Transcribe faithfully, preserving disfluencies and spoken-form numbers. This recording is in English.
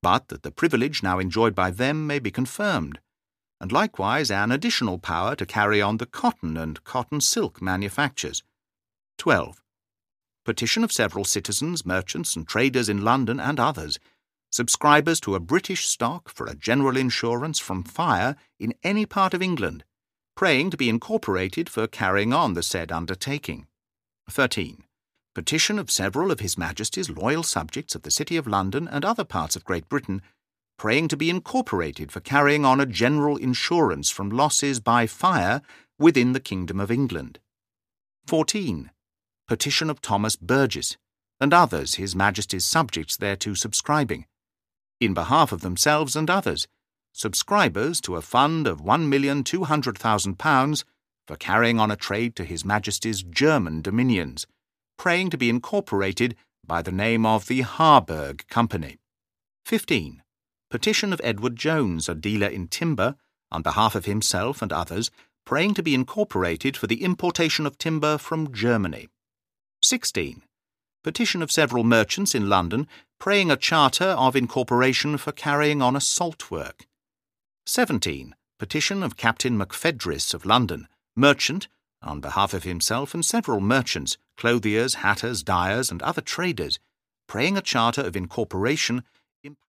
but that the privilege now enjoyed by them may be confirmed, and likewise an additional power to carry on the cotton and cotton silk manufactures. twelve. Petition of several citizens, merchants, and traders in London and others, subscribers to a British stock for a general insurance from fire in any part of England, praying to be incorporated for carrying on the said undertaking. thirteen. Petition of several of His Majesty's loyal subjects of the City of London and other parts of Great Britain, praying to be incorporated for carrying on a general insurance from losses by fire within the Kingdom of England. fourteen. Petition of Thomas Burgess, and others His Majesty's subjects thereto subscribing, in behalf of themselves and others, subscribers to a fund of one million two hundred thousand pounds for carrying on a trade to His Majesty's German dominions, praying to be incorporated by the name of the Harburg Company. fifteen. Petition of Edward Jones, a dealer in timber, on behalf of himself and others, praying to be incorporated for the importation of timber from Germany. sixteen. Petition of several merchants in London, praying a charter of incorporation for carrying on a salt work. seventeen. Petition of Captain Macphedris of London, merchant, on behalf of himself and several merchants, clothiers, hatters, dyers, and other traders, praying a charter of incorporation